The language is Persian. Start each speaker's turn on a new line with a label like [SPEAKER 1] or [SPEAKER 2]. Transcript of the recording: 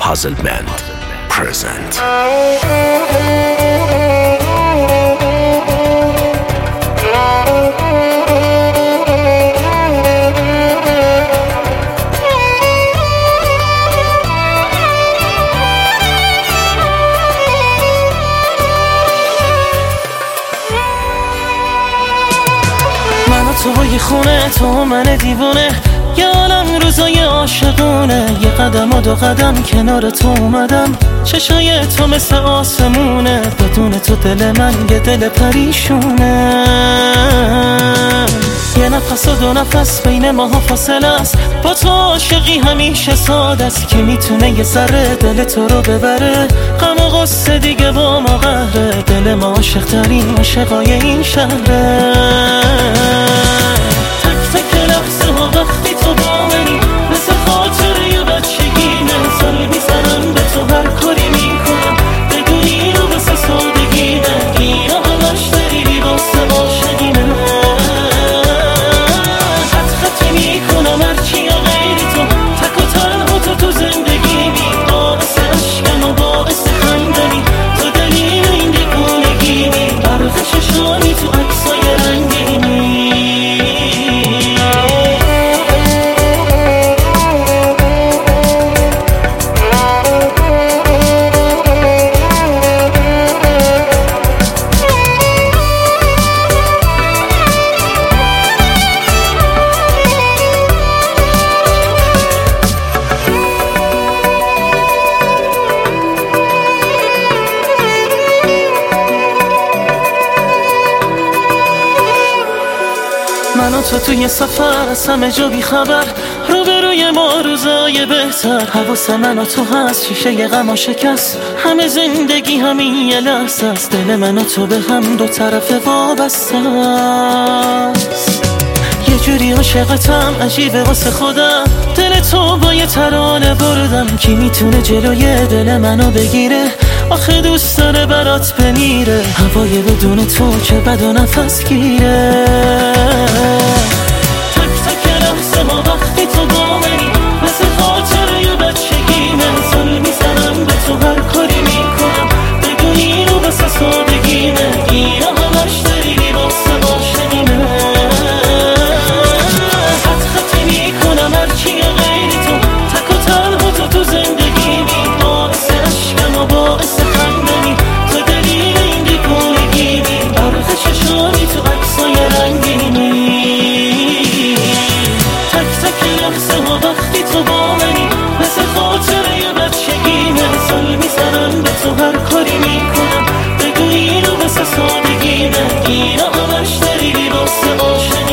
[SPEAKER 1] Puzzlement present.
[SPEAKER 2] توی خونه تو من دیوونه، یه عالم روزای عاشقونه، یه قدم و دو قدم کنار تو اومدم، چشای تو مثل آسمونه، بدون تو دل من یه دل پریشونه، یه نفس و دو نفس بین ماها فاصله است، با تو عاشقی همیشه ساده است، که میتونه یه ذره دل تو رو ببره، غم و غصه دیگه با ما قهره، دل ما عاشق ترین عاشقای این شهره. وقتی تو با منی مثل خاطره بچگیمه، سال میزنم به تو هر کاری میکنم، بگو اینو واسه سادگیمه، اینو همش داری واسه عاشقیمه، خط میکنم هرچی یا غیری تو، تک و تنها تو زندگیمی، باعث عشقم و باعث خندمی، تو دلیل این دیوونگیمی، برق چشانی تو عکسای رنگینی. من و تو توی سفر از همه جا بی خبر، روبروی ما روزای بهتر، حواس من و تو هست، شیشه ی غم شکست، همه زندگی همین یه لحظه است، دل من و تو به هم دو طرف وابسته است، یه جوری عاشقتم عجیبه واسه خودم، دل تو با یه ترانه بردم، کی میتونه جلوی دل منو بگیره، آخه دوست داره برات بمیره، هوای بدون تو که بد و نفس گیره، تک تک لحظه ما وقتی تو با منی مثل خاطره بچگیمه، سال میزنم به تو هر کاری میکنم، بگو اینو واسه سادگیمه، اینو همش داری واسه عاشقیمه، خط میکنم هرچی یا غیری تو، تک و تنها تو زندگیمی، باعث عشقم و باعث خندمی، تو دلیل این دیوونگیمی، برق چشانی تو عکسای رنگینی، تک تک لحظه ها وقتی تو با منی مثل خاطره بچگیمه، سال میزنم به تو هر کاری میکنم، بگو اینو واسه سادگیمه، اینو همش داری واسه عاشقیمه.